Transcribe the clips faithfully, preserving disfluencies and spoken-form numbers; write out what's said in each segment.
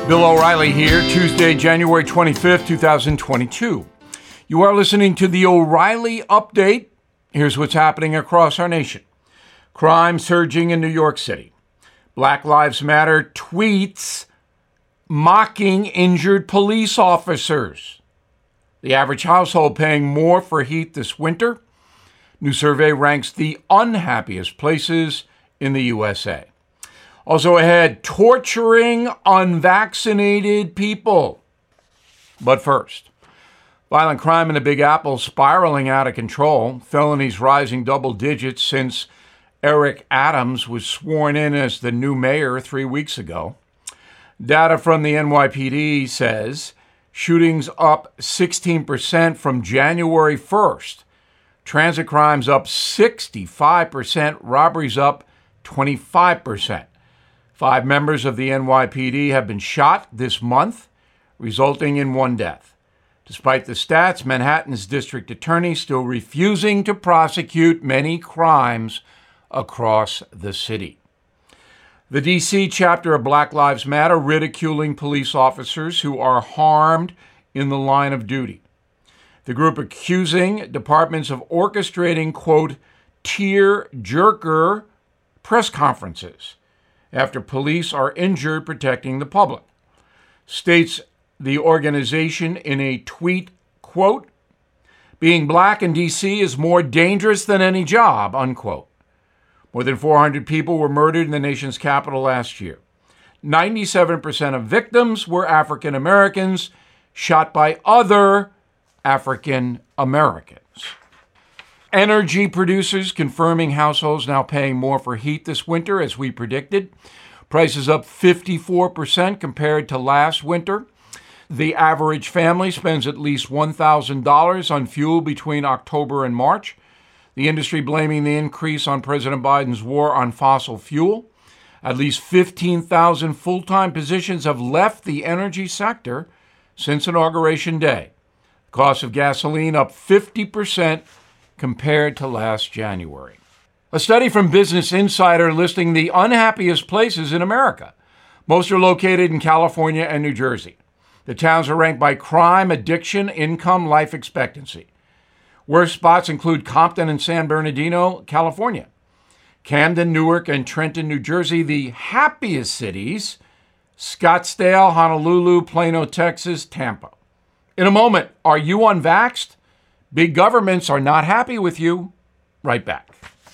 Bill O'Reilly here, Tuesday, January twenty-fifth, twenty twenty-two. You are listening to the O'Reilly Update. Here's what's happening across our nation. Crime surging in New York City. Black Lives Matter tweets mocking injured police officers. The average household paying more for heat this winter. New survey ranks the unhappiest places in the U S A. Also ahead, torturing unvaccinated people. But first, violent crime in the Big Apple spiraling out of control. Felonies rising double digits since Eric Adams was sworn in as the new mayor three weeks ago. Data from the N Y P D says shootings up sixteen percent from January first. Transit crimes up sixty-five percent. Robberies up twenty-five percent. Five members of the N Y P D have been shot this month, resulting in one death. Despite the stats, Manhattan's district attorney still refusing to prosecute many crimes across the city. The D C chapter of Black Lives Matter ridiculing police officers who are harmed in the line of duty. The group accusing departments of orchestrating, quote, tear-jerker press conferences after police are injured protecting the public. States the organization in a tweet, quote, being black in D C is more dangerous than any job, unquote. More than four hundred people were murdered in the nation's capital last year. ninety-seven percent of victims were African Americans shot by other African Americans. Energy producers confirming households now paying more for heat this winter, as we predicted. Prices up fifty-four percent compared to last winter. The average family spends at least one thousand dollars on fuel between October and March. The industry blaming the increase on President Biden's war on fossil fuel. At least fifteen thousand full-time positions have left the energy sector since Inauguration Day. The cost of gasoline up fifty percent compared to last January. A study from Business Insider listing the unhappiest places in America. Most are located in California and New Jersey. The towns are ranked by crime, addiction, income, life expectancy. Worst spots include Compton and San Bernardino, California. Camden, Newark, and Trenton, New Jersey. The happiest cities, Scottsdale, Honolulu, Plano, Texas, Tampa. In a moment, are you unvaxxed? Big governments are not happy with you. Right back.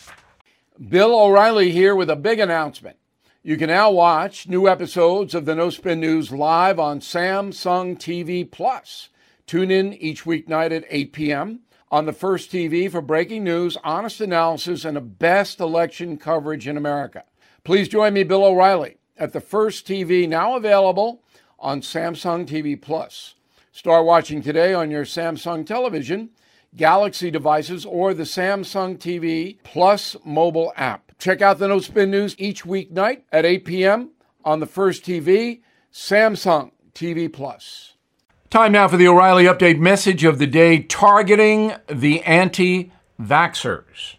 Bill O'Reilly here with a big announcement. You can now watch new episodes of the No Spin News live on Samsung T V Plus. Tune in each weeknight at eight p.m. on the First T V for breaking news, honest analysis, and the best election coverage in America. Please join me, Bill O'Reilly, at the First T V, now available on Samsung T V Plus. Start watching today on your Samsung television, Galaxy devices, or the Samsung T V Plus mobile app. Check out the No Spin News each weeknight at eight p.m. on the First T V, Samsung T V Plus. Time now for the O'Reilly Update message of the day, targeting the anti-vaxxers.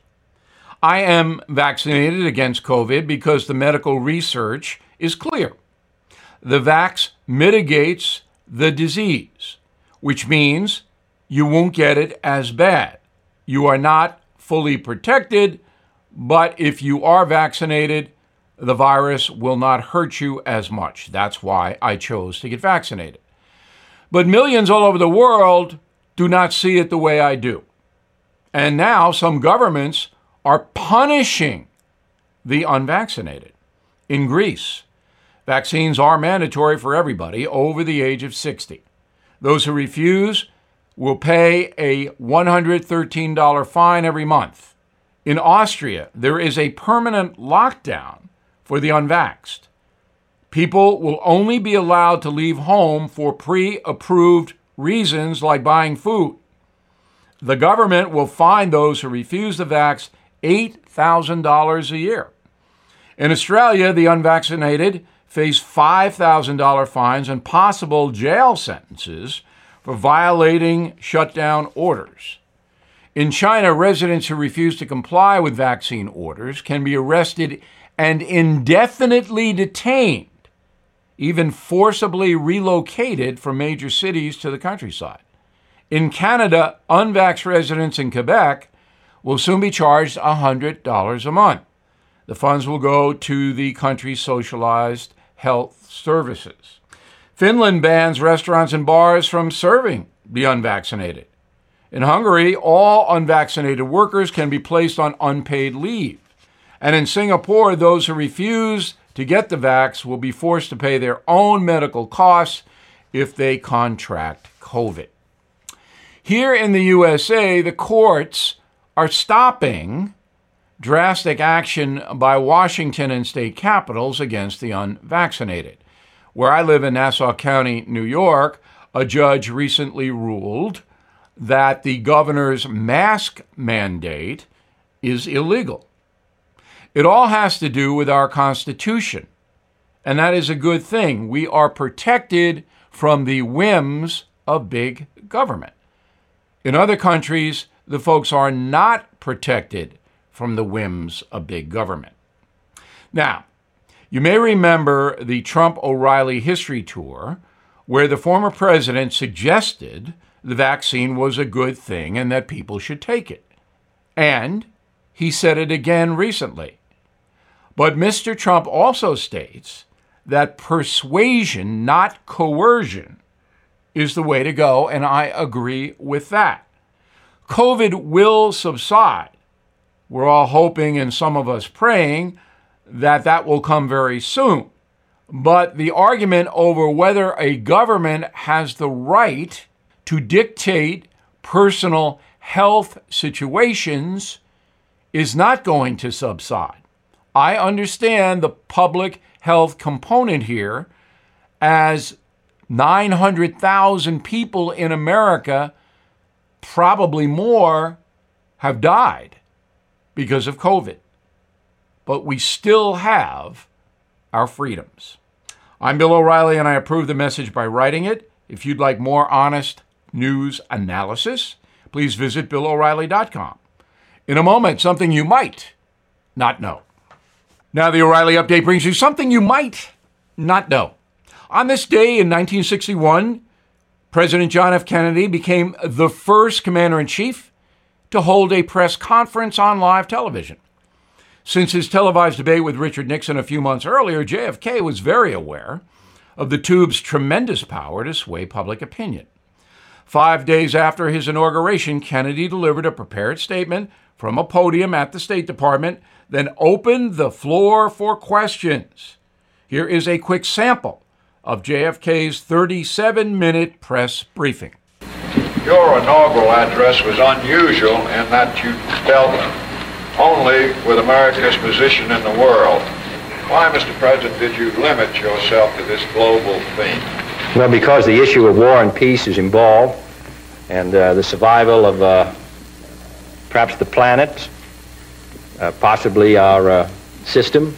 I am vaccinated against COVID because the medical research is clear. The vax mitigates the disease, which means you won't get it as bad. You are not fully protected, but if you are vaccinated, the virus will not hurt you as much. That's why I chose to get vaccinated. But millions all over the world do not see it the way I do. And now some governments are punishing the unvaccinated. In Greece, vaccines are mandatory for everybody over the age of sixty. Those who refuse will pay a one hundred thirteen dollars fine every month. In Austria, there is a permanent lockdown for the unvaxxed. People will only be allowed to leave home for pre-approved reasons like buying food. The government will fine those who refuse the vax eight thousand dollars a year. In Australia, the unvaccinated face five thousand dollars fines and possible jail sentences for violating shutdown orders. In China, residents who refuse to comply with vaccine orders can be arrested and indefinitely detained even forcibly relocated from major cities to the countryside. In Canada, unvaxxed residents in Quebec will soon be charged one hundred dollars a month. The funds will go to the country's socialized health services. Finland bans restaurants and bars from serving the unvaccinated. In Hungary, all unvaccinated workers can be placed on unpaid leave. And in Singapore, those who refuse to get the vax will be forced to pay their own medical costs if they contract COVID. Here in the U S A, the courts are stopping drastic action by Washington and state capitals against the unvaccinated. Where I live in Nassau County, New York, a judge recently ruled that the governor's mask mandate is illegal. It all has to do with our Constitution, and that is a good thing. We are protected from the whims of big government. In other countries, the folks are not protected from the whims of big government. Now, you may remember the Trump-O'Reilly history tour, where the former president suggested the vaccine was a good thing and that people should take it. And he said it again recently. But Mister Trump also states that persuasion, not coercion, is the way to go, and I agree with that. COVID will subside. We're all hoping, and some of us praying, that that will come very soon. But the argument over whether a government has the right to dictate personal health situations is not going to subside. I understand the public health component here, as nine hundred thousand people in America, probably more, have died because of COVID. But we still have our freedoms. I'm Bill O'Reilly, and I approve the message by writing it. If you'd like more honest news analysis, please visit bill o'reilly dot com. In a moment, something you might not know. Now, the O'Reilly Update brings you something you might not know. On this day in nineteen sixty-one, President John F. Kennedy became the first commander-in-chief to hold a press conference on live television. Since his televised debate with Richard Nixon a few months earlier, J F K was very aware of the tube's tremendous power to sway public opinion. Five days after his inauguration, Kennedy delivered a prepared statement from a podium at the State Department, then opened the floor for questions. Here is a quick sample of J F K's thirty-seven minute press briefing. Your inaugural address was unusual in that you dealt only with America's position in the world. Why, Mister President, did you limit yourself to this global theme? Well, because the issue of war and peace is involved, and uh, the survival of uh, perhaps the planet, uh, possibly our uh, system,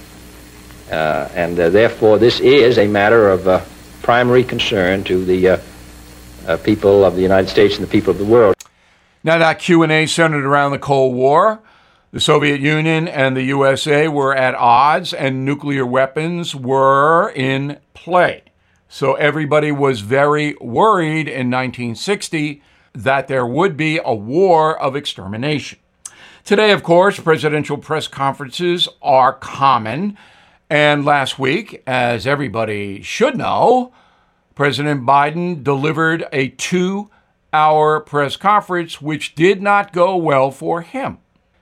uh, and uh, therefore this is a matter of uh, primary concern to the uh, uh, people of the United States and the people of the world. Now, that Q and A centered around the Cold War. The Soviet Union and the U S A were at odds, and nuclear weapons were in play. So everybody was very worried in nineteen sixty that there would be a war of extermination. Today, of course, presidential press conferences are common. And last week, as everybody should know, President Biden delivered a two-hour press conference, which did not go well for him.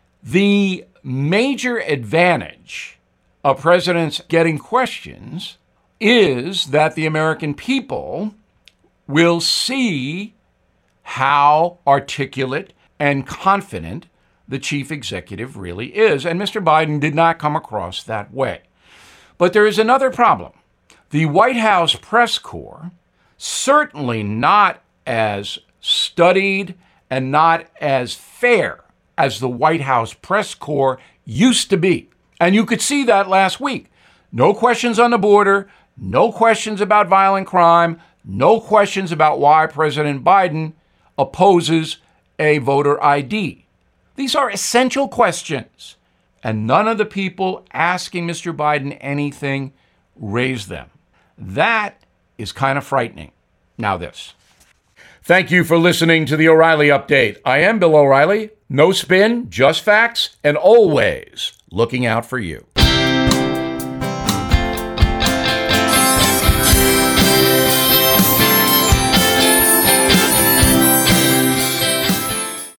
The major advantage of presidents getting questions is that the American people will see how articulate and confident the chief executive really is. And Mister Biden did not come across that way. But there is another problem. The White House press corps, certainly not as studied and not as fair as the White House press corps used to be. And you could see that last week. No questions on the border, no questions about violent crime, no questions about why President Biden opposes a voter I D. These are essential questions, and none of the people asking Mister Biden anything raised them. That is kind of frightening. Now this. Thank you for listening to the O'Reilly Update. I am Bill O'Reilly. No spin, just facts, and always looking out for you.